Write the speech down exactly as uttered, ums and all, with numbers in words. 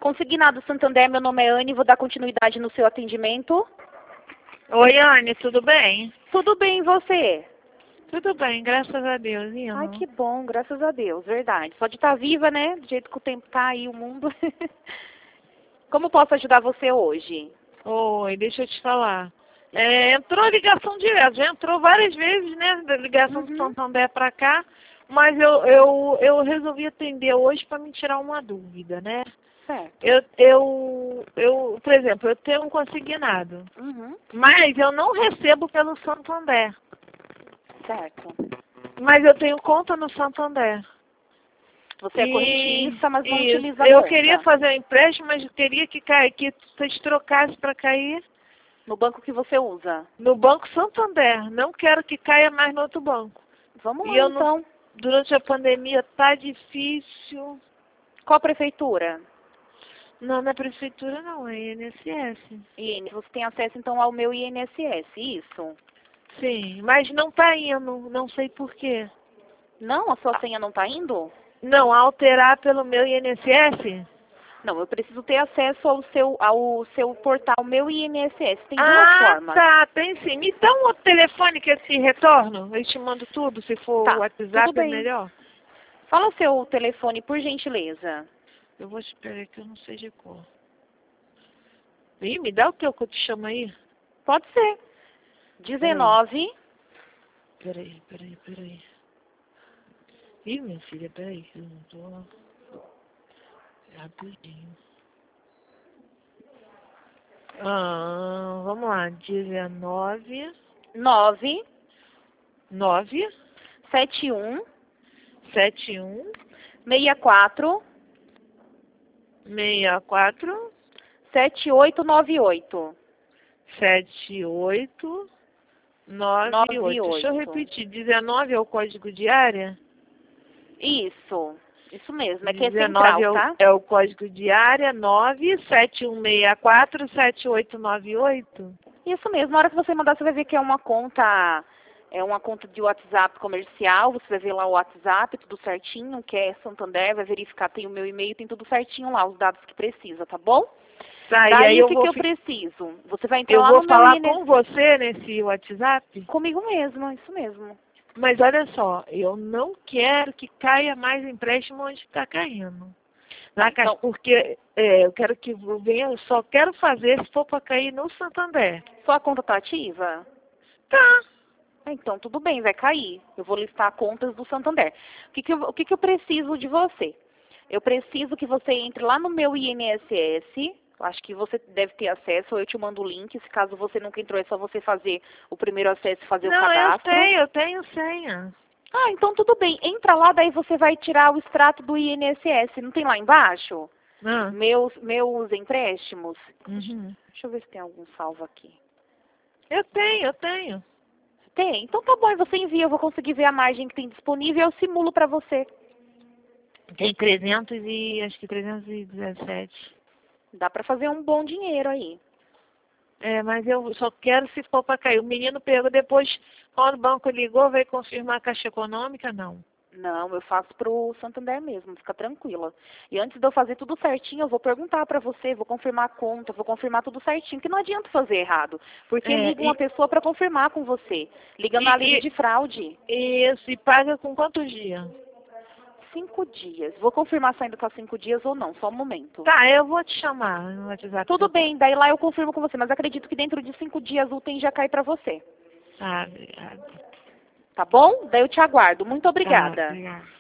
Consignado Santander, meu nome é Anne, vou dar continuidade no seu atendimento. Oi, Anne, tudo bem? Tudo bem, e você? Tudo bem, graças a Deus. E Ai, que bom, graças a Deus, verdade. Só de estar viva, né? Do jeito que o tempo tá aí, o mundo. Como posso ajudar você hoje? Oi, deixa eu te falar. É, entrou ligação direta, já entrou várias vezes, né, da ligação do Uhum. Santander para cá, mas eu, eu, eu resolvi atender hoje para me tirar uma dúvida, né? Certo. Eu, eu, eu, por exemplo, eu tenho um consignado, Uhum. mas eu não recebo pelo Santander, Certo. mas eu tenho conta no Santander. Você é E- correntista, mas não isso. utiliza a Eu conta. queria fazer um empréstimo, mas eu queria que, cai, que vocês trocassem para cair No banco que você usa. no Banco Santander. Não quero que caia mais no outro banco. Vamos E lá, eu não, então. durante a pandemia tá difícil. Qual prefeitura? Não, na prefeitura não, é I N S S. I N, você tem acesso, então, ao meu I N S S, isso? Sim, mas não tá indo, não sei por quê. Não? A sua senha não tá indo? Não, alterar pelo meu I N S S? Não, eu preciso ter acesso ao seu, ao seu portal Meu I N S S. Tem duas Ah, formas. tá, tem sim. Me dá um outro telefone que eu te retorno. Eu te mando tudo, se for Tá, o WhatsApp tudo é bem. melhor. Fala o seu telefone, por gentileza. Eu vou esperar que eu não sei de cor. Ih, me dá o teu que eu te chamo aí. Pode ser. dezenove. Peraí, peraí, peraí. Ih, minha filha, peraí, que eu não tô... Rapidinho. Ah, vamos lá, dezenove, nove. nove, sete um. sete um, seis quatro. seis quatro, sete oito nove oito. sete oito, nove nove oito. Deixa eu oito. repetir, dezenove é o código de área? Isso. Isso mesmo. É que é dezenove central, é o, tá? é o código de área, nove sete um seis quatro sete oito nove oito. Isso mesmo. Na hora que você mandar, você vai ver que é uma conta, é uma conta de WhatsApp comercial. Você vai ver lá o WhatsApp, tudo certinho, que é Santander, vai verificar, tem o meu e-mail, tem tudo certinho lá, os dados que precisa, tá bom? Tá, e Daí aí o eu que, vou, que eu fi- preciso? Você vai entrar eu lá vou no meu falar I N S S. com você nesse WhatsApp? Comigo mesmo, isso mesmo. Mas olha só, eu não quero que caia mais empréstimo onde está caindo. Na Tá, caixa, então- porque é, eu quero que venha, eu só quero fazer se for para cair no Santander. Sua conta tá ativa? Tá. Ah, então, tudo bem, vai cair. Eu vou listar contas do Santander. O que, que, eu, o que, que eu preciso de você? Eu preciso que você entre lá no meu I N S S. Acho que você deve ter acesso, ou eu te mando o link. Se caso você nunca entrou, é só você fazer o primeiro acesso e fazer o Não, eu cadastro. sei, eu tenho senha. Ah, então tudo bem. Entra lá, daí você vai tirar o extrato do I N S S. Não tem lá embaixo? Ah. Meus, meus empréstimos. Uhum. Deixa eu ver se tem algum salvo aqui. Eu tenho, eu tenho. Tem? Então tá bom, e você envia, eu vou conseguir ver a margem que tem disponível e eu simulo pra você. Tem trezentos e acho que trezentos e dezessete. Dá pra fazer um bom dinheiro aí. É, mas eu só quero se for para cair. O menino pegou depois, quando o banco ligou, veio confirmar a Caixa Econômica, não. Não, eu faço pro Santander mesmo, fica tranquila. E antes de eu fazer tudo certinho, eu vou perguntar pra você, vou confirmar a conta, vou confirmar tudo certinho, que não adianta fazer errado. Porque É, liga e- uma pessoa pra confirmar com você. Liga na E, liga e, de fraude. isso, e paga com quantos dias? Cinco dias. Vou confirmar se ainda tá cinco dias ou não, só um momento. Tá, eu vou te chamar no WhatsApp. Tudo bem, daí lá eu confirmo com você, mas acredito que dentro de cinco dias úteis já cai pra você. Tá, obrigada. Tá bom? Daí eu te aguardo. Muito Tá, obrigada. obrigada.